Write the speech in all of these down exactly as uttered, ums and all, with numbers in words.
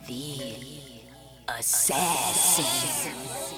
The Assassin.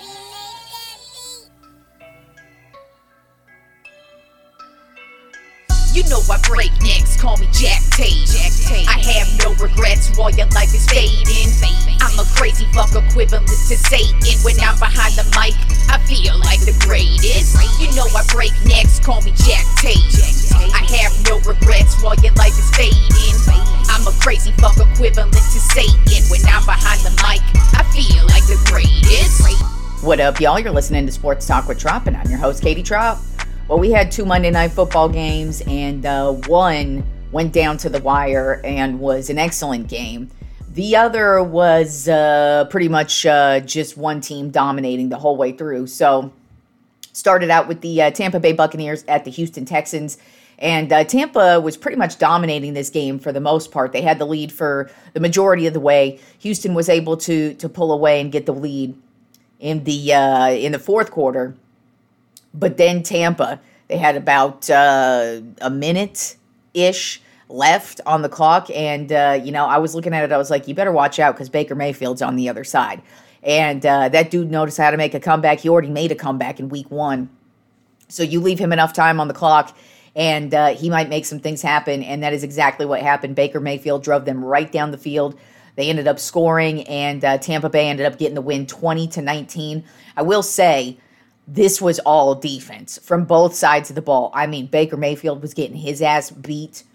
You know I break necks, call me Jack Tate. I have no regrets while your life is fading. I'm a crazy fuck equivalent to Satan. When I'm behind the mic, I feel like the greatest. You know I break necks, call me Jack Tate. I have no regrets while your life is fading. I'm a crazy fuck equivalent to Satan. When I'm behind the mic, I feel like the greatest. What up, y'all? You're listening to Sports Talk with Trop, and I'm your host, Katie Trop. Well, we had two Monday Night Football games, and uh, one went down to the wire and was an excellent game. The other was uh, pretty much uh, just one team dominating the whole way through. So, started out with the uh, Tampa Bay Buccaneers at the Houston Texans, and uh, Tampa was pretty much dominating this game for the most part. They had the lead for the majority of the way. Houston was able to to pull away and get the lead in the uh, in the fourth quarter. But then Tampa, they had about uh, a minute-ish left on the clock. And, uh, you know, I was looking at it. I was like, you better watch out because Baker Mayfield's on the other side. And uh, that dude noticed how to make a comeback. He already made a comeback in week one. So you leave him enough time on the clock, and uh, he might make some things happen. And that is exactly what happened. Baker Mayfield drove them right down the field. They ended up scoring, and uh, Tampa Bay ended up getting the win twenty to nineteen. I will say, this was all defense from both sides of the ball. I mean, Baker Mayfield was getting his ass beat.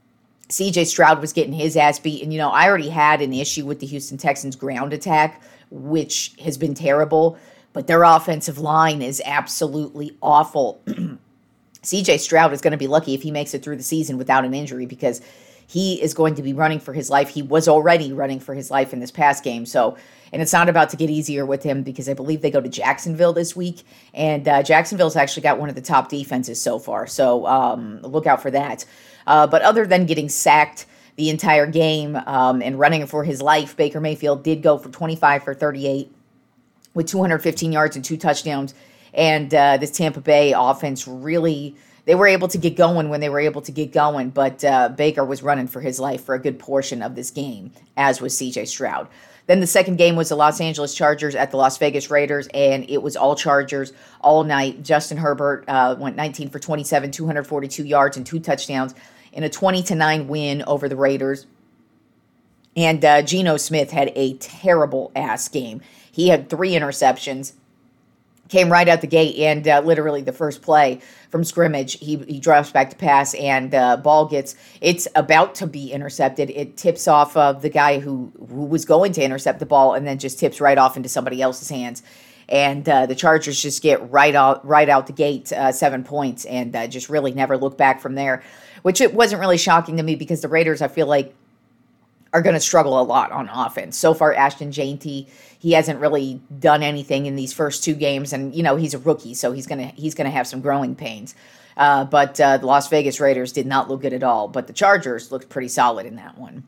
C J Stroud was getting his ass beat. And, you know, I already had an issue with the Houston Texans ground attack, which has been terrible. But their offensive line is absolutely awful. C J Stroud is going to be lucky if he makes it through the season without an injury, because he is going to be running for his life. He was already running for his life in this past game. So, and it's not about to get easier with him, because I believe they go to Jacksonville this week. And uh, Jacksonville's actually got one of the top defenses so far. So um, look out for that. Uh, but other than getting sacked the entire game um, and running for his life, Baker Mayfield did go for twenty-five for thirty-eight with two hundred fifteen yards and two touchdowns. And uh, this Tampa Bay offense really, they were able to get going when they were able to get going. But uh, Baker was running for his life for a good portion of this game, as was C J Stroud. Then the second game was the Los Angeles Chargers at the Las Vegas Raiders, and it was all Chargers all night. Justin Herbert uh, went nineteen for twenty-seven, two hundred forty-two yards and two touchdowns in a twenty to nine win over the Raiders. And uh, Geno Smith had a terrible ass game. He had three interceptions. Came right out the gate, and uh, literally the first play from scrimmage, he he drops back to pass, and uh, ball gets, it's about to be intercepted. It tips off of the guy who, who was going to intercept the ball, and then just tips right off into somebody else's hands. And uh, the Chargers just get right out, right out the gate, uh, seven points, and uh, just really never look back from there, which it wasn't really shocking to me, because the Raiders, I feel like, are going to struggle a lot on offense. So far, Ashton Jeanty, he hasn't really done anything in these first two games, and you know he's a rookie, so he's gonna he's gonna have some growing pains. Uh, but uh, the Las Vegas Raiders did not look good at all. But the Chargers looked pretty solid in that one.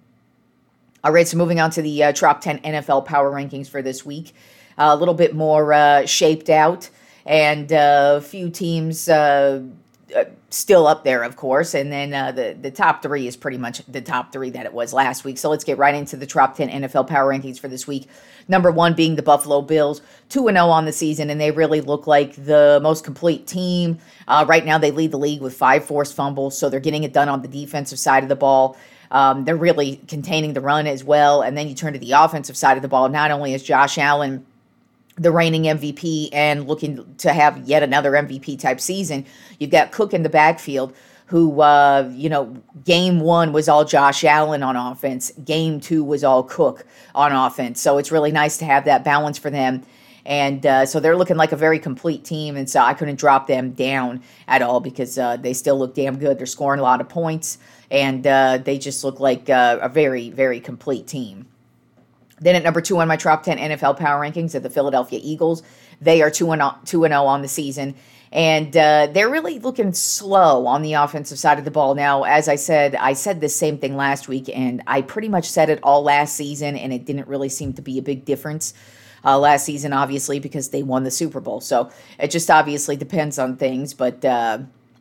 All right, so moving on to the uh, top ten N F L power rankings for this week, uh, a little bit more uh, shaped out, and uh, a few teams. Uh, Uh, still up there, of course, and then uh, the, the top three is pretty much the top three that it was last week. So let's get right into the top ten N F L power rankings for this week. Number one being the Buffalo Bills, two and oh on the season, and they really look like the most complete team. Uh, right now, they lead the league with five forced fumbles, so they're getting it done on the defensive side of the ball. Um, they're really containing the run as well, and then you turn to the offensive side of the ball. Not only is Josh Allen the reigning M V P and looking to have yet another M V P type season, you've got Cook in the backfield, who, uh, you know, game one was all Josh Allen on offense. Game two was all Cook on offense. So it's really nice to have that balance for them. And uh, so they're looking like a very complete team. And so I couldn't drop them down at all, because uh, they still look damn good. They're scoring a lot of points, and uh, they just look like uh, a very, very complete team. Then at number two on my top ten N F L power rankings are the Philadelphia Eagles. They are two and oh on the season, and uh, they're really looking slow on the offensive side of the ball. Now, as I said, I said the same thing last week, and I pretty much said it all last season, and it didn't really seem to be a big difference uh, last season, obviously, because they won the Super Bowl. So it just obviously depends on things, but uh,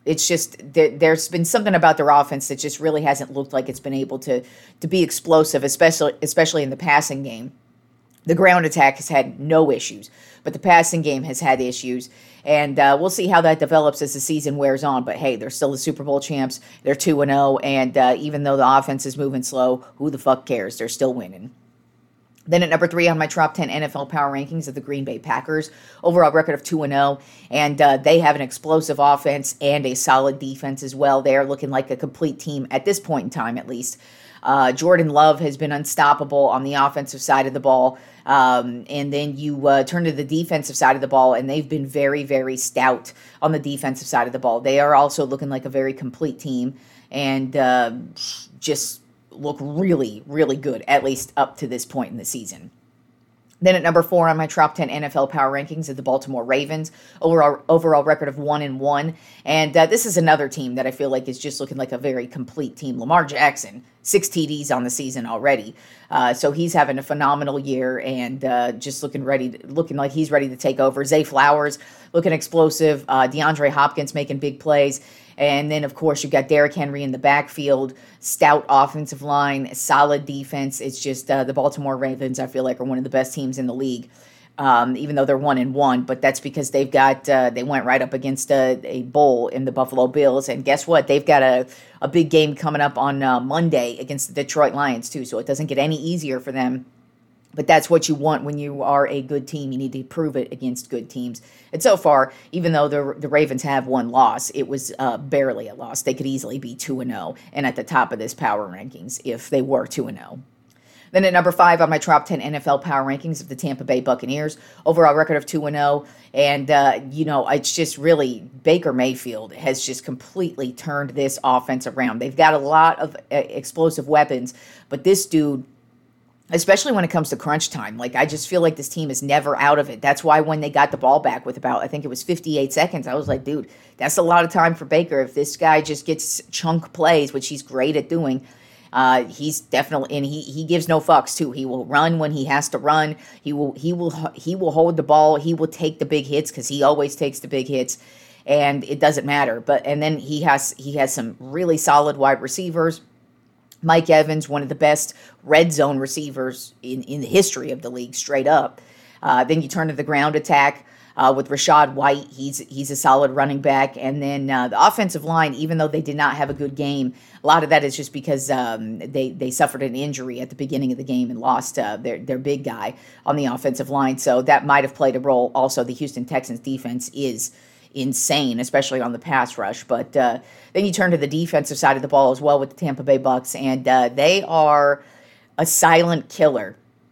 It's just there, there's been something about their offense that just really hasn't looked like it's been able to to be explosive, especially especially in the passing game. The ground attack has had no issues, but the passing game has had issues. And uh, we'll see how that develops as the season wears on. But hey, they're still the Super Bowl champs. They're two and oh. And uh, even though the offense is moving slow, who the fuck cares? They're still winning. Then at number three on my top ten N F L power rankings of the Green Bay Packers. Overall record of two and oh. And uh, they have an explosive offense and a solid defense as well. They are looking like a complete team at this point in time, at least. Uh, Jordan Love has been unstoppable on the offensive side of the ball. Um, and then you uh, turn to the defensive side of the ball, and they've been very, very stout on the defensive side of the ball. They are also looking like a very complete team and uh, just look really, really good, at least up to this point in the season. Then at number four on my top ten N F L power rankings is the Baltimore Ravens. Overall, overall record of one and one. And uh, this is another team that I feel like is just looking like a very complete team. Lamar Jackson, six T Ds on the season already. Uh, so he's having a phenomenal year and uh, just looking ready, to, looking like he's ready to take over. Zay Flowers looking explosive. Uh, DeAndre Hopkins making big plays. And then, of course, you've got Derrick Henry in the backfield, stout offensive line, solid defense. It's just uh, the Baltimore Ravens, I feel like, are one of the best teams in the league, um, even though they're one and one. But that's because they've got uh, they went right up against a, a bull in the Buffalo Bills. And guess what? They've got a, a big game coming up on uh, Monday against the Detroit Lions, too. So it doesn't get any easier for them. But that's what you want when you are a good team. You need to prove it against good teams. And so far, even though the the Ravens have one loss, it was uh, barely a loss. They could easily be two and oh and at the top of this power rankings if they were two and oh. Then at number five on my top ten N F L power rankings of the Tampa Bay Buccaneers. Overall record of two and oh. And, uh, you know, it's just really Baker Mayfield has just completely turned this offense around. They've got a lot of uh, explosive weapons, but this dude, especially when it comes to crunch time. Like, I just feel like this team is never out of it. That's why when they got the ball back with about, I think it was fifty-eight seconds, I was like, dude, that's a lot of time for Baker. If this guy just gets chunk plays, which he's great at doing, uh, he's definitely, and he he gives no fucks too. He will run when he has to run. He will he will he will hold the ball. He will take the big hits because he always takes the big hits, and it doesn't matter. But and then he has he has some really solid wide receivers. Mike Evans, one of the best red zone receivers in, in the history of the league, straight up. Uh, then you turn to the ground attack uh, with Rachaad White. He's he's a solid running back. And then uh, the offensive line, even though they did not have a good game, a lot of that is just because um, they, they suffered an injury at the beginning of the game and lost uh, their, their big guy on the offensive line. So that might have played a role. Also, the Houston Texans defense is insane, especially on the pass rush. But uh, then you turn to the defensive side of the ball as well with the Tampa Bay Bucks, and uh, they are a silent killer.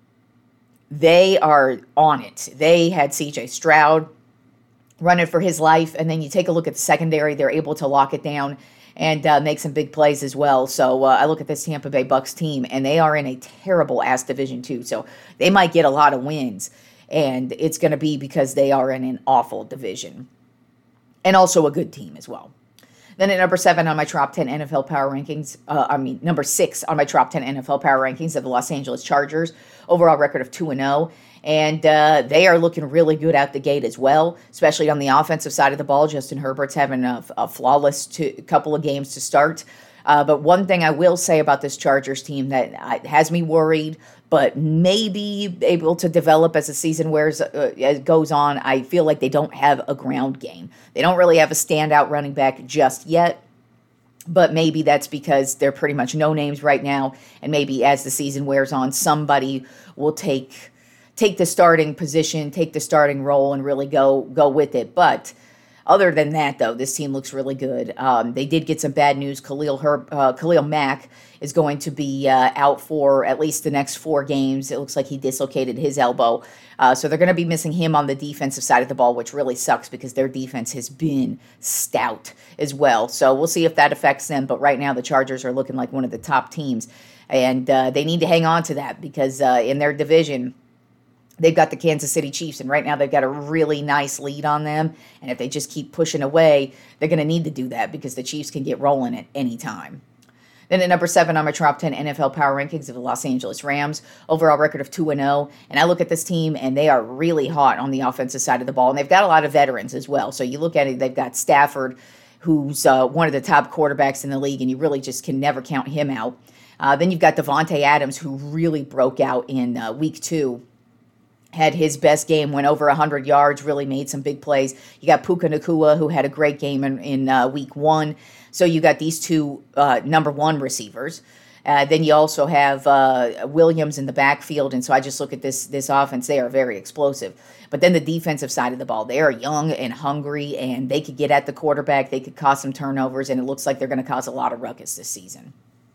They are on it. They had C J Stroud running for his life, and then you take a look at the secondary. They're able to lock it down and uh, make some big plays as well. So uh, I look at this Tampa Bay Bucks team, and they are in a terrible-ass division too. So they might get a lot of wins, and it's going to be because they are in an awful division. And also a good team as well. Then at number seven on my top ten N F L power rankings, uh, I mean, number six on my top ten N F L power rankings of the Los Angeles Chargers. Overall record of two and oh. And uh, they are looking really good out the gate as well, especially on the offensive side of the ball. Justin Herbert's having a, a flawless two, couple of games to start. Uh, but one thing I will say about this Chargers team that has me worried, but maybe able to develop as the season wears uh, as goes on, I feel like they don't have a ground game. They don't really have a standout running back just yet. But maybe that's because they're pretty much no names right now. And maybe as the season wears on, somebody will take take the starting position, take the starting role, and really go go with it. But other than that, though, this team looks really good. Um, they did get some bad news. Khalil Herb, uh, Khalil Mack is going to be uh, out for at least the next four games. It looks like he dislocated his elbow. Uh, so they're going to be missing him on the defensive side of the ball, which really sucks because their defense has been stout as well. So we'll see if that affects them. But right now, the Chargers are looking like one of the top teams. And uh, they need to hang on to that because uh, in their division, they've got the Kansas City Chiefs, and right now they've got a really nice lead on them. And if they just keep pushing away, they're going to need to do that because the Chiefs can get rolling at any time. Then at number seven on my top ten N F L power rankings of the Los Angeles Rams, overall record of two and oh. And I look at this team, and they are really hot on the offensive side of the ball. And they've got a lot of veterans as well. So you look at it, they've got Stafford, who's uh, one of the top quarterbacks in the league, and you really just can never count him out. Uh, then you've got Davante Adams, who really broke out in uh, week two. Had his best game, went over one hundred yards, really made some big plays. You got Puka Nacua, who had a great game in, in uh, week one. So you got these two uh, number one receivers. Uh, then you also have uh, Williams in the backfield. And so I just look at this this offense. They are very explosive. But then the defensive side of the ball, they are young and hungry, and they could get at the quarterback. They could cause some turnovers, and it looks like they're going to cause a lot of ruckus this season.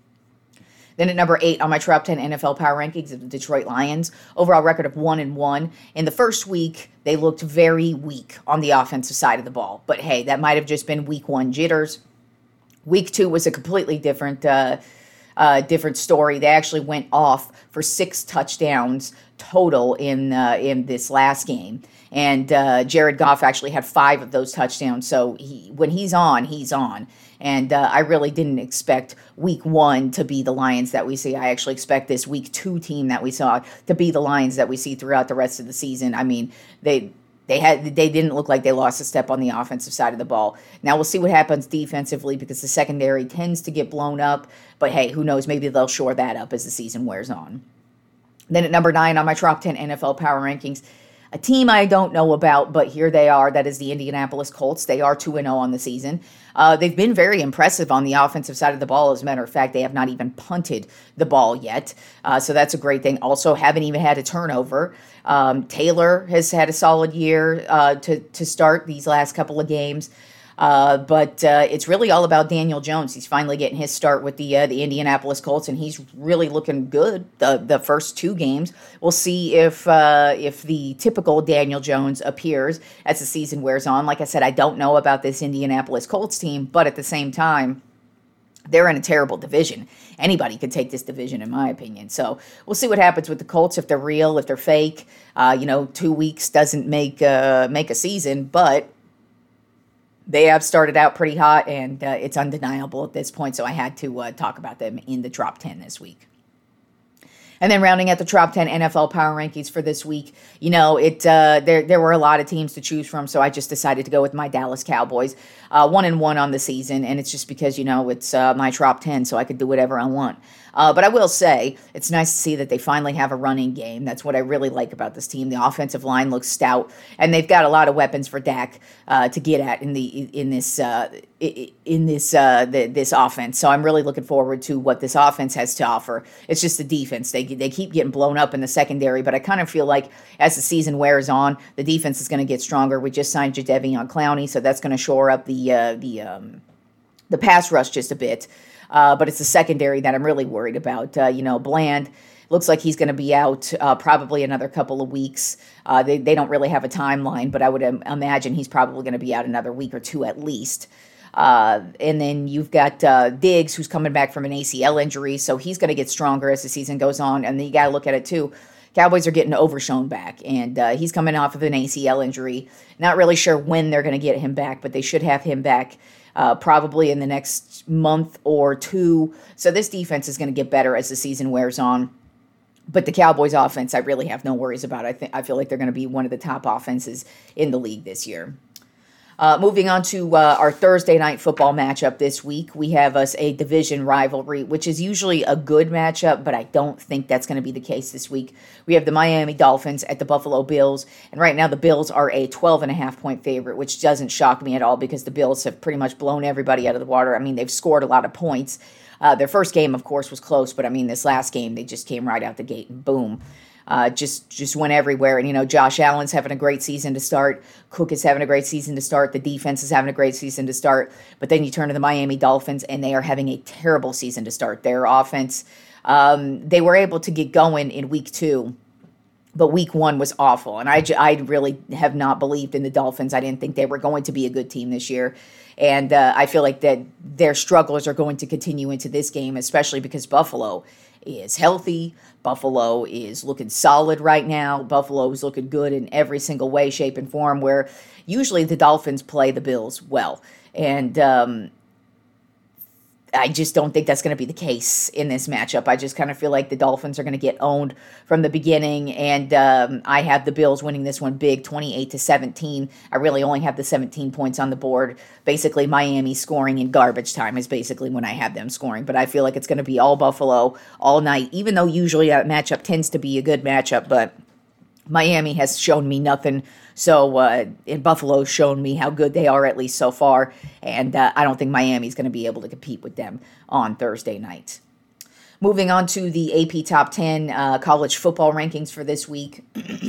Then at number eight on my top ten N F L power rankings, the Detroit Lions. Overall record of one and one. In the first week, they looked very weak on the offensive side of the ball. But hey, that might have just been week one jitters. Week two was a completely different uh, uh, different story. They actually went off for six touchdowns total in uh, in this last game. And uh, Jared Goff actually had five of those touchdowns. So he, when he's on, he's on. And uh, I really didn't expect week one to be the Lions that we see. I actually expect this week two team that we saw to be the Lions that we see throughout the rest of the season. I mean, they they had they didn't look like they lost a step on the offensive side of the ball. Now we'll see what happens defensively because the secondary tends to get blown up. But hey, who knows? Maybe they'll shore that up as the season wears on. Then at number nine on my top ten N F L power rankings, a team I don't know about, but here they are. That is the Indianapolis Colts. They are two and oh on the season. Uh, they've been very impressive on the offensive side of the ball. As a matter of fact, they have not even punted the ball yet. Uh, so that's a great thing. Also, haven't even had a turnover. Um, Taylor has had a solid year uh, to, to start these last couple of games. Uh, but uh, it's really all about Daniel Jones. He's finally getting his start with the uh, the Indianapolis Colts, and he's really looking good the the first two games. We'll see if uh, if the typical Daniel Jones appears as the season wears on. Like I said, I don't know about this Indianapolis Colts team, but at the same time, they're in a terrible division. Anybody could take this division, in my opinion. So we'll see what happens with the Colts, if they're real, if they're fake. Uh, you know, two weeks doesn't make uh, make a season, but they have started out pretty hot, and uh, it's undeniable at this point, so I had to uh, talk about them in the top ten this week. And then rounding out the top ten N F L power rankings for this week, you know, it uh, there there were a lot of teams to choose from, so I just decided to go with my Dallas Cowboys, uh, one and one on the season, and it's just because, you know, it's uh, my top ten, so I could do whatever I want. Uh, but I will say, it's nice to see that they finally have a running game. That's what I really like about this team. The offensive line looks stout, and they've got a lot of weapons for Dak uh, to get at in the in this uh, in this uh, the, this offense. So I'm really looking forward to what this offense has to offer. It's just the defense. They they keep getting blown up in the secondary, but I kind of feel like as the season wears on, the defense is going to get stronger. We just signed Jadeveon Clowney, so that's going to shore up the uh, the um, the pass rush just a bit. Uh, but it's the secondary that I'm really worried about. Uh, you know, Bland looks like he's going to be out uh, probably another couple of weeks. Uh, they, they don't really have a timeline, but I would im- imagine he's probably going to be out another week or two at least. Uh, and then you've got uh, Diggs, who's coming back from an A C L injury, so he's going to get stronger as the season goes on. And then you got to look at it, too. Cowboys are getting Overshown back, and uh, he's coming off of an A C L injury. Not really sure when they're going to get him back, but they should have him back Uh, probably in the next month or two. So this defense is going to get better as the season wears on. But the Cowboys offense, I really have no worries about. I think I feel like they're going to be one of the top offenses in the league this year. Uh, moving on to uh, our Thursday night football matchup this week, we have us a division rivalry, which is usually a good matchup, but I don't think that's going to be the case this week. We have the Miami Dolphins at the Buffalo Bills, and right now the Bills are a twelve and a half point favorite, which doesn't shock me at all because the Bills have pretty much blown everybody out of the water. I mean, they've scored a lot of points. Uh, their first game, of course, was close, but I mean, this last game, they just came right out the gate and boom. Uh, just just went everywhere. And, you know, Josh Allen's having a great season to start. Cook is having a great season to start. The defense is having a great season to start. But then you turn to the Miami Dolphins, and they are having a terrible season to start. Their offense, um, they were able to get going in week two, but week one was awful. And I, I really have not believed in the Dolphins. I didn't think they were going to be a good team this year. And uh, I feel like that their struggles are going to continue into this game, especially because Buffalo is healthy. Buffalo is looking solid right now. Buffalo is looking good in every single way, shape, and form, where usually the Dolphins play the Bills well. And um, I just don't think that's going to be the case in this matchup. I just kind of feel like the Dolphins are going to get owned from the beginning, and um, I have the Bills winning this one big, twenty-eight to seventeen. I really only have the seventeen points on the board. Basically, Miami scoring in garbage time is basically when I have them scoring, but I feel like it's going to be all Buffalo all night, even though usually that matchup tends to be a good matchup, but Miami has shown me nothing. So, uh, and Buffalo's shown me how good they are, at least so far. And uh, I don't think Miami's going to be able to compete with them on Thursday night. Moving on to the A P Top ten uh, college football rankings for this week.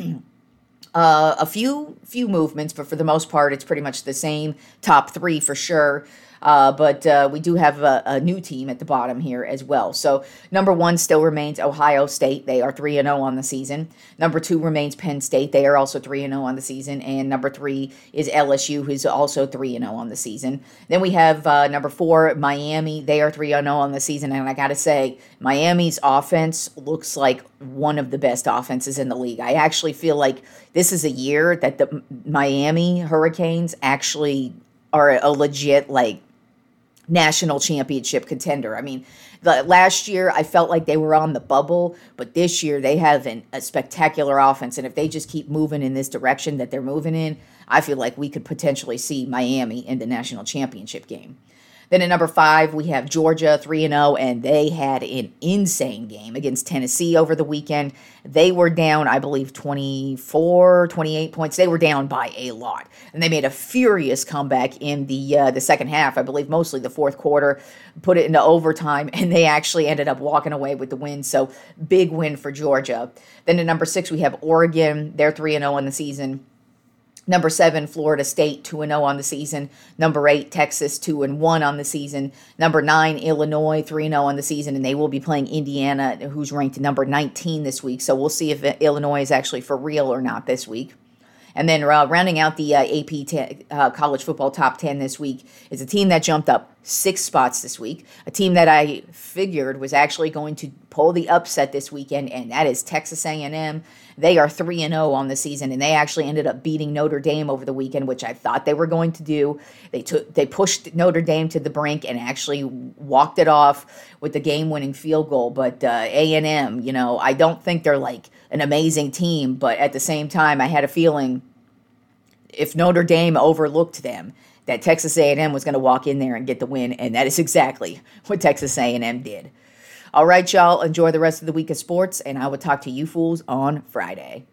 uh, a few few movements, but for the most part, it's pretty much the same top three for sure. Uh, but uh, we do have a, a new team at the bottom here as well. So number one still remains Ohio State. They are three and oh on the season. Number two remains Penn State. They are also three and oh on the season. And number three is L S U, who's also three and oh on the season. Then we have uh, number four, Miami. They are three and oh on the season. And I got to say, Miami's offense looks like one of the best offenses in the league. I actually feel like this is a year that the Miami Hurricanes actually are a legit, like, national championship contender. I mean, the last year I felt like they were on the bubble, but this year they have an, a spectacular offense, and if they just keep moving in this direction that they're moving in, I feel like we could potentially see Miami in the national championship game. Then at number five, we have Georgia, three and oh, and they had an insane game against Tennessee over the weekend. They were down, I believe, twenty-four, twenty-eight points. They were down by a lot. And they made a furious comeback in the uh, the second half, I believe mostly the fourth quarter, put it into overtime, and they actually ended up walking away with the win. So big win for Georgia. Then at number six, we have Oregon. They're three and oh on the season. Number seven, Florida State, two and oh on the season. Number eight, Texas, two and one on the season. Number nine, Illinois, three and oh on the season, and they will be playing Indiana, who's ranked number nineteen this week. So we'll see if Illinois is actually for real or not this week. And then uh, rounding out the uh, A P t- uh, college football top ten this week is a team that jumped up six spots this week, a team that I figured was actually going to pull the upset this weekend, and that is Texas A and M. They are three and oh on the season, and they actually ended up beating Notre Dame over the weekend, which I thought they were going to do. They took, they pushed Notre Dame to the brink and actually walked it off with the game-winning field goal. But uh, A and M, you know, I don't think they're like an amazing team, but at the same time, I had a feeling if Notre Dame overlooked them, that Texas A and M was going to walk in there and get the win, and that is exactly what Texas A and M did. All right, y'all, enjoy the rest of the week of sports, and I will talk to you fools on Friday.